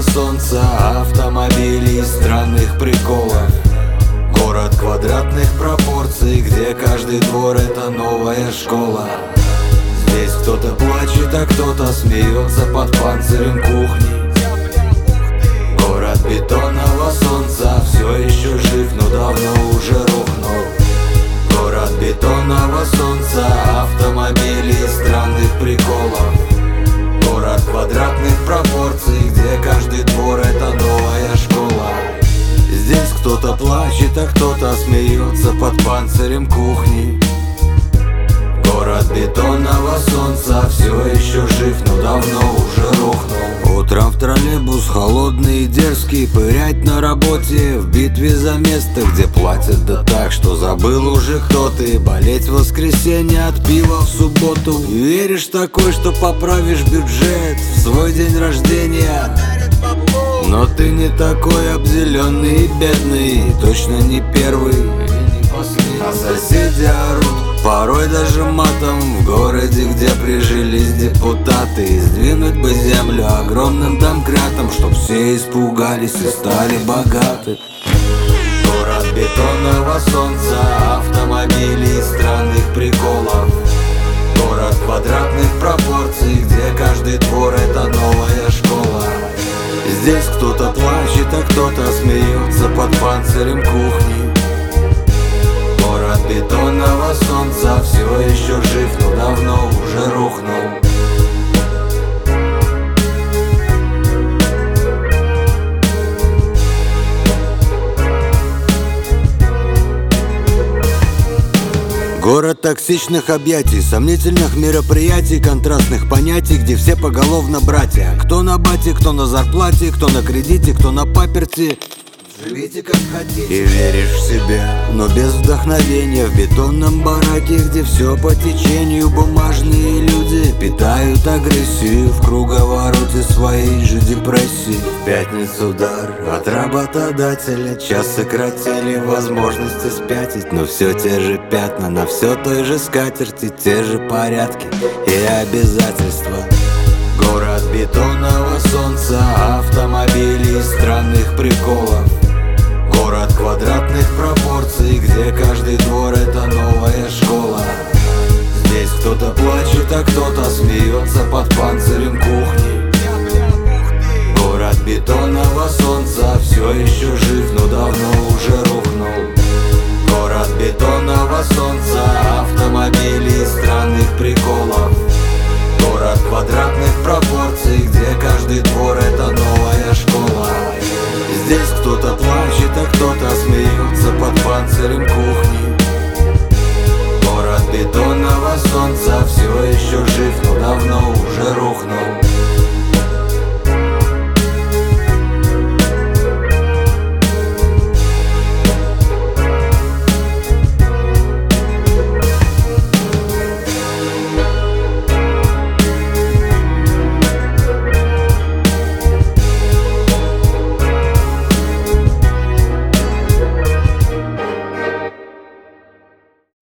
бетонного солнца, автомобилей и странных приколов. Город квадратных пропорций, где каждый двор — это новая школа. Здесь кто-то плачет, а кто-то смеется под панцирем кухни. Город бетонного солнца все еще жив, но давно уже рухнул. Город бетонного солнца, автомобилей и странных приколов. Город квадратных пропорций, где каждый двор — это новая школа. Здесь кто-то плачет, а кто-то смеется под панцирем кухни. Город бетонного солнца все еще жив, но давно уже рухнул. Утром в троллейбус холодный и дерзкий, пырять на работе в битве за место, где платят да так, что забыл уже кто ты. Болеть в воскресенье от пива в субботу. И веришь такой, что поправишь бюджет в свой день рождения. Но ты не такой обделенный и бедный, точно не первый, а соседи орут, порой даже матом. В городе, где прижились депутаты, и сдвинуть бы землю огромным домкратом, чтоб все испугались и стали богаты. Город бетонного солнца, автомобилей и странных приколов. Город квадратных пропорций, где каждый двор — это новая школа. Здесь кто-то плачет, а кто-то смеется под панцирем кухни. Город бетонного солнца все еще жив, но давно уже рухнул. Город токсичных объятий, сомнительных мероприятий, контрастных понятий, где все поголовно братья. Кто на бате, кто на зарплате, кто на кредите, кто на паперти. Живите как хотите и веришь в себя, но без вдохновения. В бетонном бараке, где все по течению, бумажные люди питают агрессию в круговороте своей же депрессии. В пятницу удар от работодателя, час сократили возможности спятить, но все те же пятна на все той же скатерти, те же порядки и обязательства. Город бетонного солнца, автомобилей и странных приколов. Город квадратных пропорций, где каждый двор — это новая школа. Здесь кто-то плачет, а кто-то смеется под панцирем кухни. Город бетонного солнца.